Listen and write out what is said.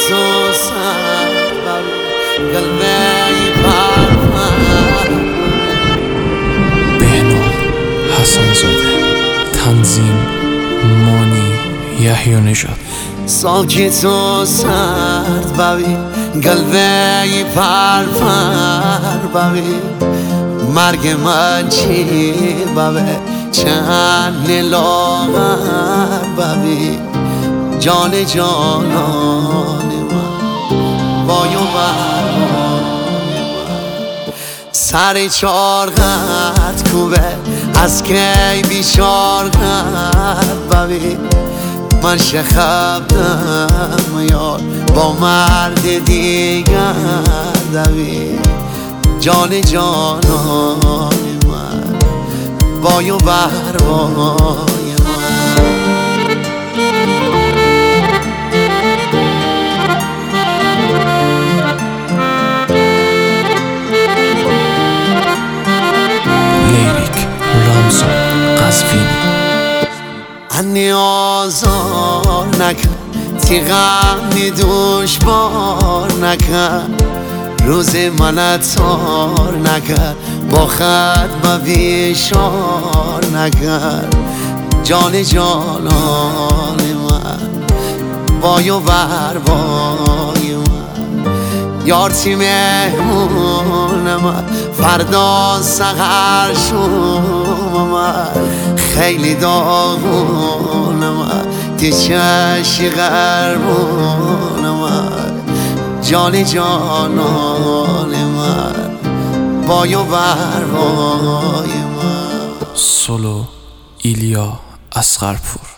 تو سر بر قلبی پرپر. بهنام حسن‌زاده، تنظیم مانی یحیی نژاد. ساکت و سرد ببین قلبی پرپر ببین مرگ من چی ببین چند لاغر ببین جان جانان من وای و برای من سر چارقت کوبه از کی بیشارقت ببین من شخبدم یار با مرد دیگر دوید جان جانان من وای و بروای من. لیریک رمضان قزوینی. نیازار نکن تیغم دشوار نکن روز من تار نکن با خط بیشار نکن جان جانان من وای و بروای من یار تی مهمون من فردا سحر شوم من خیلی داغون من تی چشی غربون من جان جانان من وای و بروای من. سولو ایلیا اصغرپور.